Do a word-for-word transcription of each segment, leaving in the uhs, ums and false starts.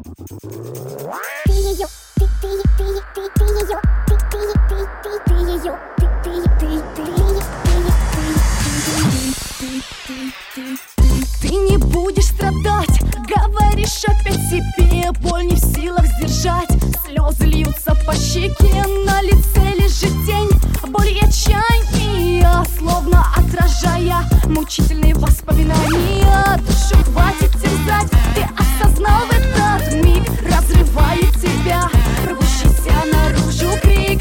ее, ты, ты, ты, ты, ты ее, ты, ты, ты, ты, ты ее, ты, ты, ты, ты, ты, ты не будешь страдать, говоришь опять себе, боль не в силах сдержать, слезы льются по щеке, на лице лежит тень, боль и отчаяния, словно отражая мучительные воспоминания. Душу хватит терзать, ты осознал в этот миг, разрывает тебя рвущийся наружу крик.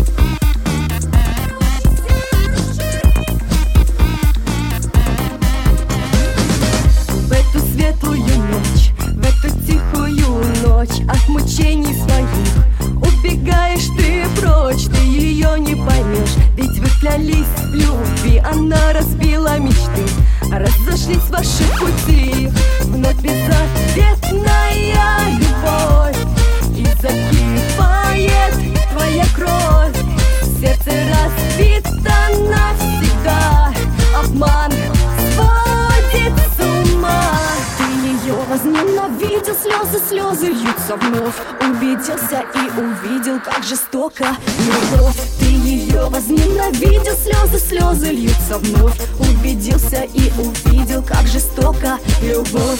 В эту светлую ночь, в эту тихую ночь, от мучений своих убегаешь ты прочь, ты ее не поймешь, ведь вы клялись в любви, она разбила мечты, разошлись ваши пути, вновь безответная любовь, и закипает твоя кровь, сердце разбито навсегда, обман сводит с ума. Ты ее возненавидел, слезы, слезы льются вновь, убедился и увидел, как жестоко любовь. Ты ее возненавидел, слезы, слезы льются вновь, убедился и увидел, как жестоко любовь.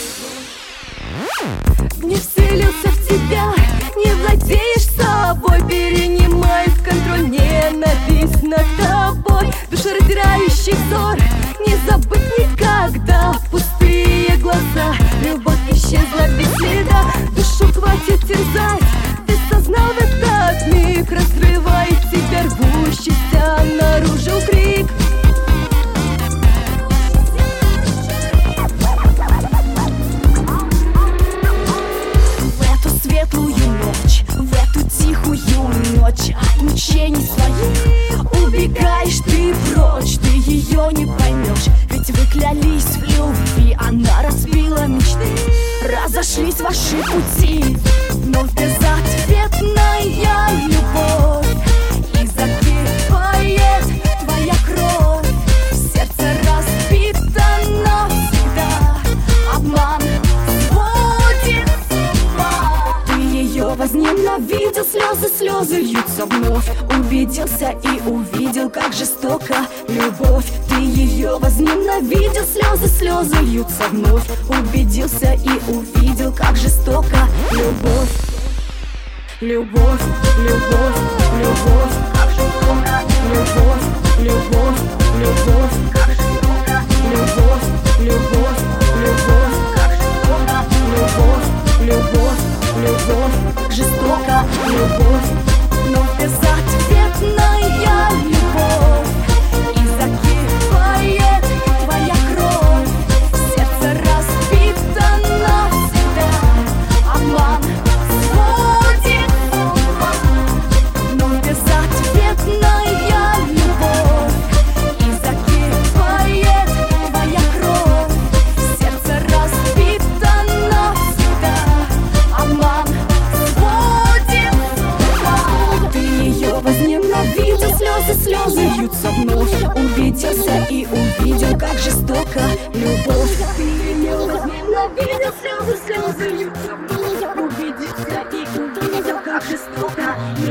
Гнев вселился в тебя, не владеешь собой, перенимает контроль ненависть над тобой, душераздирающий взор, не забыть никогда, пустые глаза, любовь исчезла без следа, душу хватит терзать, ты сознал в этот миг, разрывает тебя рвущийся наружу крик. Светлую ночь, в эту тихую ночь, от мучений своих убегаешь ты прочь, ты ее не поймешь, ведь вы клялись в любви, она разбила мечты, разошлись ваши пути, вновь безответная любовь, и закипает твоя кровь, сердце разбито навсегда, обман сводит с ума. Возненавидел, слезы, слезы льются вновь, убедился и увидел, как жестоко любовь. Ты ее возненавидел, слезы, слезы льются вновь, убедился и увидел, как жестоко любовь. Любовь, любовь, любовь, как жестоко любовь, любовь, любовь, как жестоко любовь, любовь, любовь, как жестоко любовь, любовь, любовь, жестоко любовь, но безответная любовь, и закипает твоя кровь, сердце разбито навсегда, обман сводит с ума, но безответная любовь, и закипает твоя кровь, сердце разбито навсегда, обман сводит с ума. Ты ее возненавидел, слезы, слезы льются вновь, убедился и увидел, как жестоко любовь. Ты ее возненавидел, слезы, слезы льются вновь, убедился и увидел, как жестоко